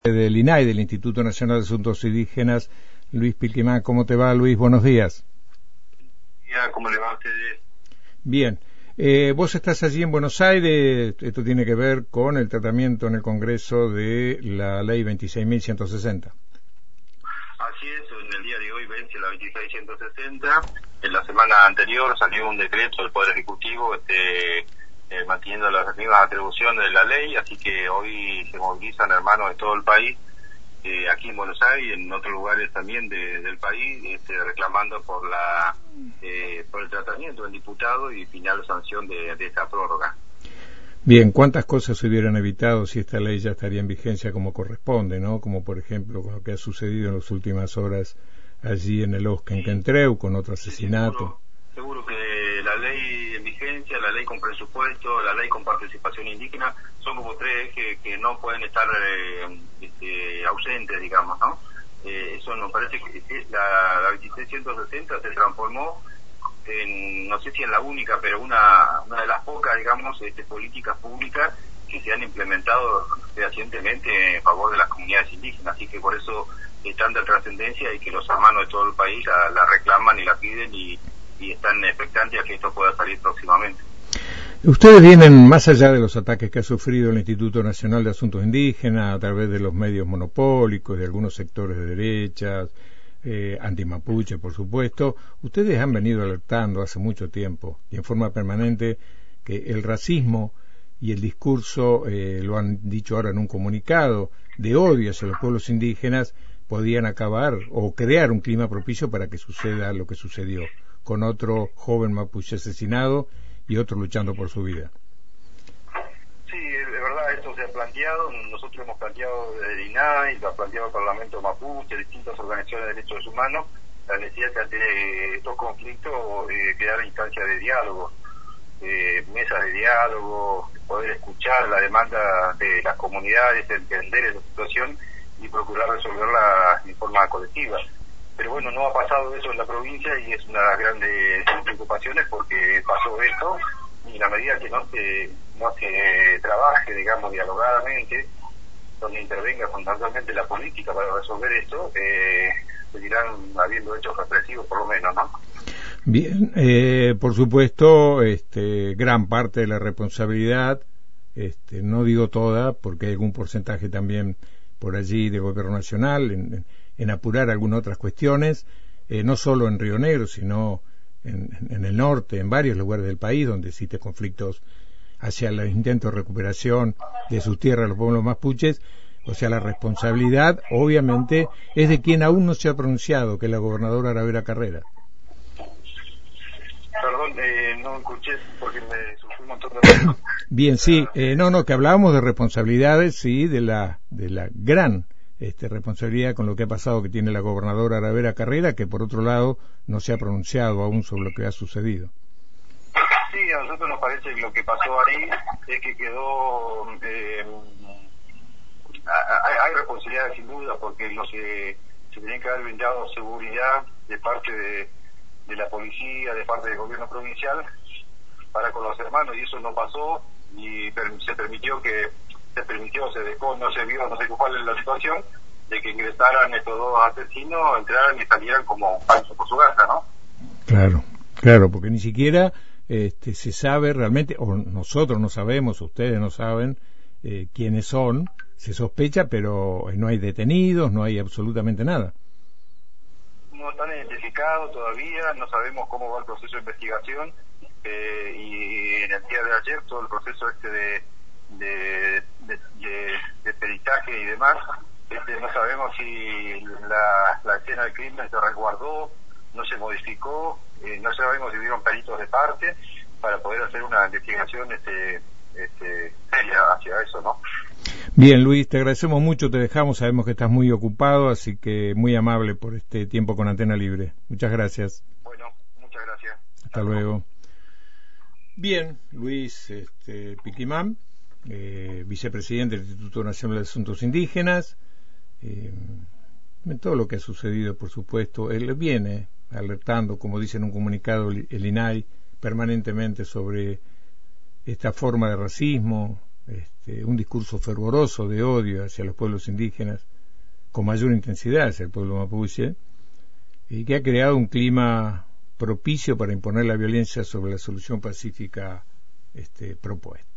Del INAI, del Instituto Nacional de Asuntos Indígenas, Luis Pilquimán. ¿Cómo te va, Luis? Buenos días. ¿Cómo le va a ustedes? Bien. Vos estás allí en Buenos Aires. Esto tiene que ver con el tratamiento en el Congreso de la Ley 26.160. Así es, en el día de hoy vence la 26.160. En la semana anterior salió un decreto del Poder Ejecutivo manteniendo las mismas atribuciones de la ley, así que hoy se movilizan hermanos de todo el país, aquí en Buenos Aires y en otros lugares también del país, reclamando por el tratamiento del diputado y final sanción de esta prórroga. Bien, ¿cuántas cosas se hubieran evitado si esta ley ya estaría en vigencia como corresponde, ¿no? Como por ejemplo con lo que ha sucedido en las últimas horas allí en el Osca, en Kentreu, con otro asesinato. Seguro que la ley en vigencia, la ley con presupuesto, la ley con participación indígena, son como tres ejes que no pueden estar ausentes, digamos, ¿no? Eso nos parece que la 26.160 se transformó en, no sé si en la única, pero una de las pocas, digamos, políticas públicas que se han implementado fehacientemente en favor de las comunidades indígenas, así que por eso es tanta trascendencia y que los hermanos de todo el país la reclaman y la piden y están expectantes a que esto pueda salir próximamente. Ustedes vienen más allá de los ataques que ha sufrido el Instituto Nacional de Asuntos Indígenas a través de los medios monopólicos, de algunos sectores de derechas, antimapuche, por supuesto. Ustedes han venido alertando hace mucho tiempo y en forma permanente que el racismo y el discurso, lo han dicho ahora en un comunicado, de odio hacia los pueblos indígenas, podían acabar o crear un clima propicio para que suceda lo que sucedió, con otro joven mapuche asesinado y otro luchando por su vida. Sí, de verdad esto se ha planteado, nosotros hemos planteado desde el INAI, lo ha planteado el Parlamento Mapuche, distintas organizaciones de derechos humanos, la necesidad de ante estos conflictos crear instancias de diálogo, mesas de diálogo, poder escuchar la demanda de las comunidades, entender esa situación y procurar resolverla en forma colectiva. Pero bueno, no ha pasado eso en la provincia y es una de las grandes preocupaciones porque pasó esto y la medida que no se trabaje, digamos, dialogadamente, donde intervenga fundamentalmente la política para resolver esto, seguirán habiendo hechos represivos por lo menos, ¿no? Bien, por supuesto, gran parte de la responsabilidad, no digo toda, porque hay algún porcentaje también por allí de gobierno nacional, en apurar algunas otras cuestiones, no solo en Río Negro, sino en el norte, en varios lugares del país, donde existen conflictos hacia los intentos de recuperación de sus tierras, los pueblos mapuches. O sea, la responsabilidad, obviamente, es de quien aún no se ha pronunciado, que es la gobernadora Aravera Carrera. Perdón, no escuché porque me surgió un montón de... Bien, sí, que hablábamos de responsabilidades, sí, de la gran responsabilidad con lo que ha pasado que tiene la gobernadora Aravera Carrera, que por otro lado no se ha pronunciado aún sobre lo que ha sucedido. Sí, a nosotros nos parece que lo que pasó ahí es que quedó... hay responsabilidades sin duda, porque se tiene que haber brindado seguridad de parte de la policía, de parte del gobierno provincial, para con los hermanos, y eso no pasó, y se dejó, no se vio, no sé cuál es la situación, de que ingresaran estos dos asesinos, entraran y salieran como falsos por su casa, ¿no? Claro, porque ni siquiera se sabe realmente, o nosotros no sabemos, ustedes no saben quiénes son, se sospecha, pero no hay detenidos, no hay absolutamente nada. No están identificados todavía, no sabemos cómo va el proceso de investigación, y en el día de ayer todo el proceso de peritaje y demás, no sabemos si la escena del crimen se resguardó, no se modificó, no sabemos si hubieron peritos de parte para poder hacer una investigación seria hacia eso, ¿no? Bien, Luis, te agradecemos mucho, te dejamos, sabemos que estás muy ocupado, así que muy amable por este tiempo con Antena Libre. Muchas gracias. Bueno, muchas gracias. Hasta luego. Bien, Luis Pilquimán, vicepresidente del Instituto Nacional de Asuntos Indígenas, en todo lo que ha sucedido, por supuesto, él viene alertando, como dice en un comunicado el INAI, permanentemente sobre esta forma de racismo, un discurso fervoroso de odio hacia los pueblos indígenas, con mayor intensidad hacia el pueblo mapuche, y que ha creado un clima propicio para imponer la violencia sobre la solución pacífica propuesta.